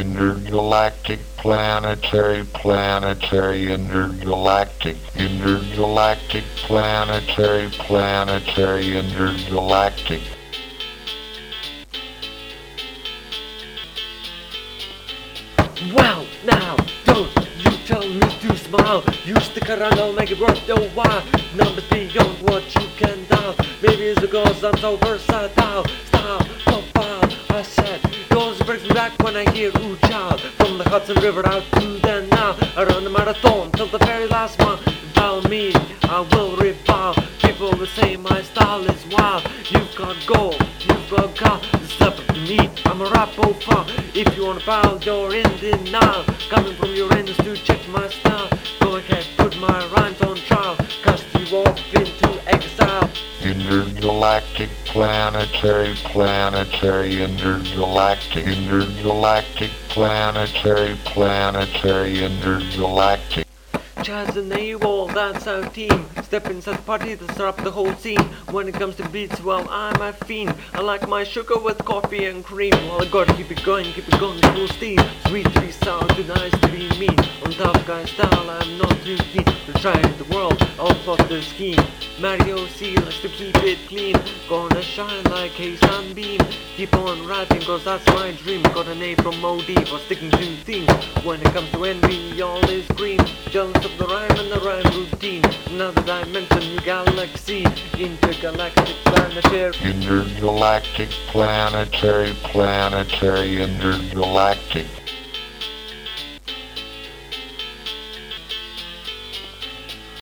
intergalactic, planetary, planetary, intergalactic, intergalactic, planetary, planetary, intergalactic. Wow, now, don't you tell me to smile. You stick around, I'll make it worth your while. Numbers beyond what you can dial. Maybe it's because I'm so versatile. Style, profile, I said. Yours brings me back when I hear ooh child. From the Hudson River out to the Nile. I run the marathon till the very last one. Foul me, I will revile. People will say my style is wild. You've got gold, you've got God. It's up to me, I'm a rapophile. If you wanna foul, you're in denial. Coming from your ends to check my style. Go ahead, put my rhymes on trial. Cast you off into exile. Intergalactic, planetary, planetary, intergalactic, intergalactic, planetary, planetary, intergalactic. Chaz and AWOL, that's our team. Step inside the party to start up the whole scene. When it comes to beats, well, I'm a fiend. I like my sugar with coffee and cream. Well, I gotta keep it going full steam. Sweet, sweet sound, too nice to be mean. On tough guy style, I'm not too keen to try the world, I'll plot the scheme. Mario C likes to keep it clean. Gonna shine like a sunbeam. Keep on rapping, cause that's my dream. Got an A from OD for sticking to themes. When it comes to envy, all is green. Jealous of the rhyme and the rhyme routine. Another dimension, new galaxy. Intergalactic, planetary. Intergalactic, planetary, planetary, intergalactic.